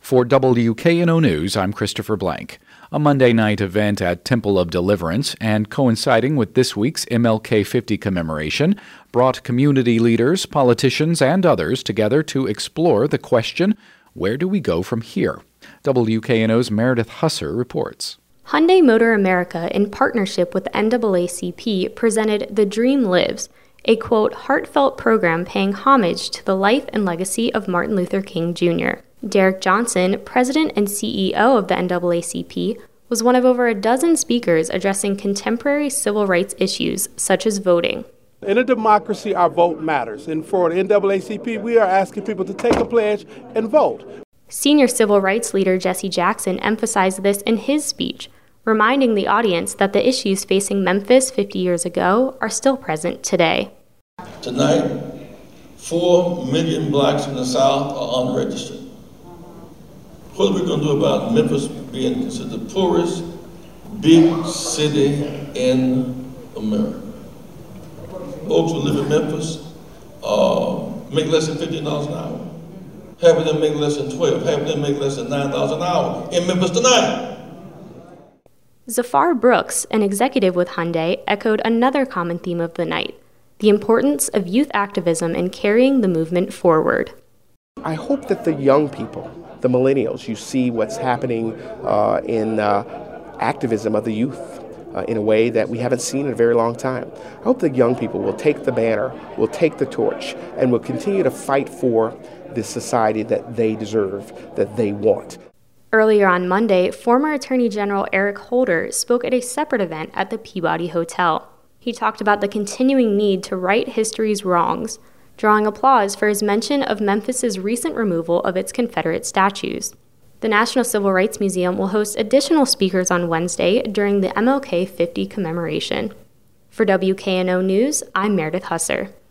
For WKNO News, I'm Christopher Blank. A Monday night event at Temple of Deliverance and coinciding with this week's MLK 50 commemoration brought community leaders, politicians, and others together to explore the question, where do we go from here? WKNO's Meredith Husser reports. Hyundai Motor America, in partnership with NAACP, presented The Dream Lives, a, quote, heartfelt program paying homage to the life and legacy of Martin Luther King Jr. Derek Johnson, president and CEO of the NAACP, was one of over a dozen speakers addressing contemporary civil rights issues such as voting. In a democracy, our vote matters. And for the NAACP, we are asking people to take a pledge and vote. Senior civil rights leader Jesse Jackson emphasized this in his speech, reminding the audience that the issues facing Memphis 50 years ago are still present today. Tonight, 4 million blacks in the South are unregistered. What are we going to do about Memphis being considered the poorest big city in America? Folks who live in Memphis make less than $15 an hour. Half of them make less than 12. Half of them make less than $9 an hour in Memphis tonight. Zafar Brooks, an executive with Hyundai, echoed another common theme of the night, the importance of youth activism in carrying the movement forward. I hope that the young people, the millennials, you see what's happening in activism of the youth in a way that we haven't seen in a very long time. I hope the young people will take the banner, will take the torch, and will continue to fight for the society that they deserve, that they want. Earlier on Monday, former Attorney General Eric Holder spoke at a separate event at the Peabody Hotel. He talked about the continuing need to right history's wrongs, drawing applause for his mention of Memphis's recent removal of its Confederate statues. The National Civil Rights Museum will host additional speakers on Wednesday during the MLK 50 commemoration. For WKNO News, I'm Meredith Husser.